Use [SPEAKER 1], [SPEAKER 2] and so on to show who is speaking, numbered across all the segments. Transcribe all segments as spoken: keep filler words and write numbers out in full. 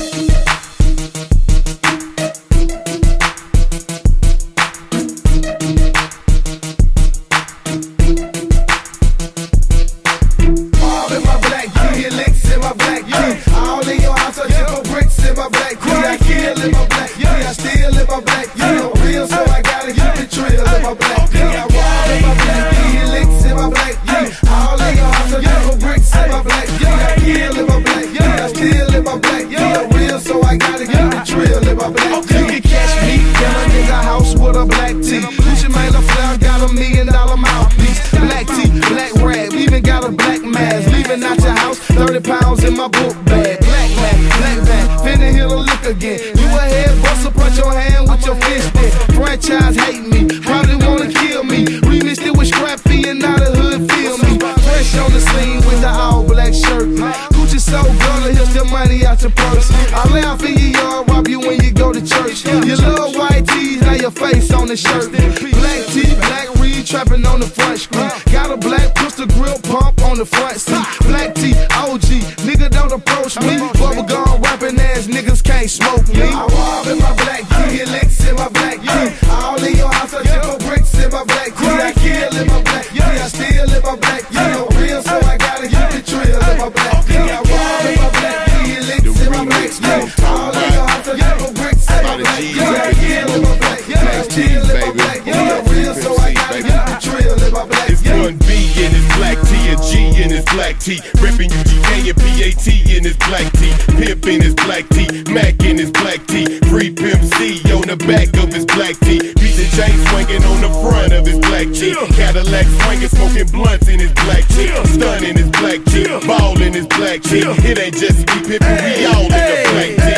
[SPEAKER 1] Reppin' U G K and P A T in his black tee, Pimp in his black tee, Mac in his black tee, Free Pimp C on the back of his black tee, Beat the chain swinging on the front of his black tee, Cadillac swinging, smoking blunts in his black tee, Stun in his black tee, Ball in his black tee. It ain't just me pimpin', we all in the black tee.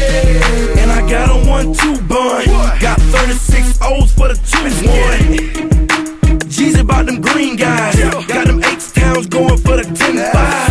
[SPEAKER 2] And I got a one two bun, got thirty-six O's for the two one. G's about them green guys, got them H-towns going for the ten five.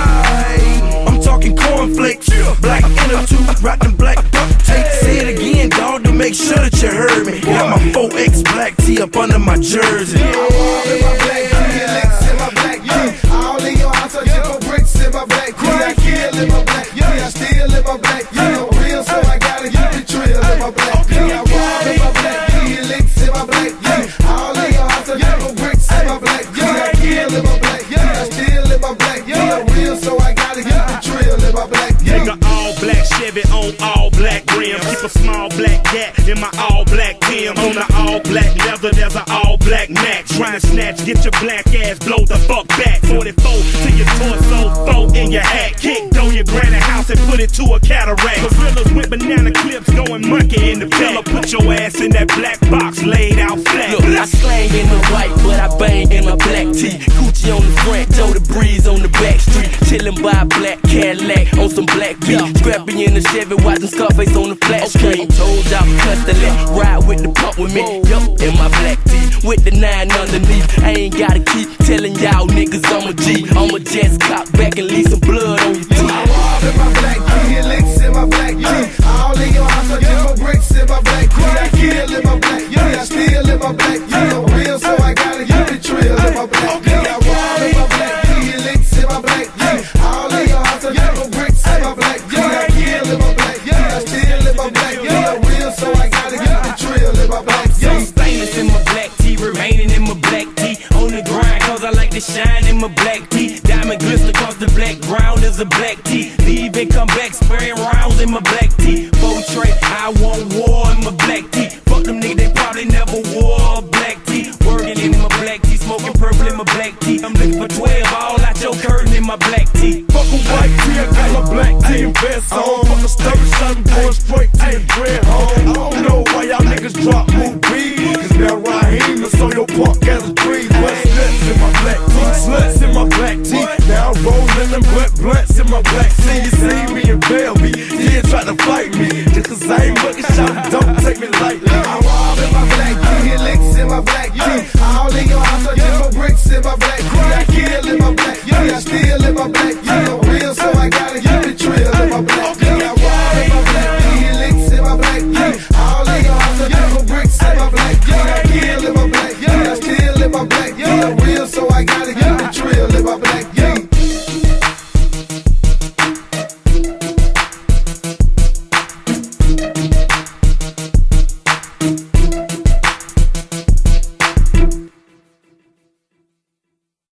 [SPEAKER 2] I'm talking cornflakes, black inner tube, rock them black duct tape. Say it again, dog, to make sure that you heard me. Got my four X black tee up under my jersey.
[SPEAKER 3] All in my black tee, licks in my black tee. All in your house, I just go bricks in my black tee. I kill in my black tee, I steal in my black tee. I'm real, so I gotta keep it trill in my black tee. I roll in my black tee, licks in my black tee. All in your house, I just go bricks in my black tee. I kill in my black tee, I steal in my black tee. I'm real, so I gotta keep it trill in my black tee.
[SPEAKER 4] Nigga, all black Chevy on all black rims. Keep a small black cat in my all black Tim. On the all black leather, there's an all black Mac. Try and snatch, get your black ass, blow the fuck back. forty-four to your torso, four in your hat. Kick down your granny house and put it to a cataract. Gorillas with banana clips going monkey in the pillow. Put your ass in that black box, laid out flat.
[SPEAKER 2] Look, I slang in the white, but I bang in my black tee. Gucci on the front, Joe the Breeze on the back street. Chillin' by a black Cadillac on some black beat. Scrappy in the Chevy, watching Scarface on the flat screen. Told y'all custody, ride with the pump with me. Yo, in my black tee, with the nine underneath. I ain't gotta keep telling y'all niggas I'm a G. I'm a just cop back and leave some blood on your teeth.
[SPEAKER 3] I roll in my black tee, licks in my black tee. All in your house, I just go bricks in my black tee. I kill in my black tee, I steal in my black tee. I'm real, so I gotta keep it trill in my black tee. I roll in my black tee, licks in my black tee. All in your house, I just go bricks in my black tee. I kill in my black tee, I steal in my black tee. I'm real, so I gotta keep it trill in my black tee.
[SPEAKER 5] So stainless in my black tee, remaining in my black tee. On the grind, cause I like to shine in my black tee. Diamond glister across the black ground is a black tee. Leave and come back, spraying rounds in my black tee. Four tray, I want war in my black tee. Fuck them niggas, they probably never wore a black tee. Working in my black tee, smoking purple in my black tee. I'm looking for twelve, all out your curtain in my black tee.
[SPEAKER 2] Fuck a white tee, I got my black tee and vest on. Fuck a sturdy shot, I'm going straight to the dread home. I don't know why y'all niggas drop move beat. Cause now Raheem is on your punk as a tree. But sluts in my black tee, sluts in my black tee. Now I'm rolling them blunt blunts in my black tee. You see me in Bellevue, yeah, try to fight me. Just cause I ain't looking shot, don't take me lightly.
[SPEAKER 3] I roll in my black tee, licks in my black tee. All in your house, I just go bricks in my black tee. I kill in my black tee, I steal in my black tee. I'm real, so I gotta keep it trill.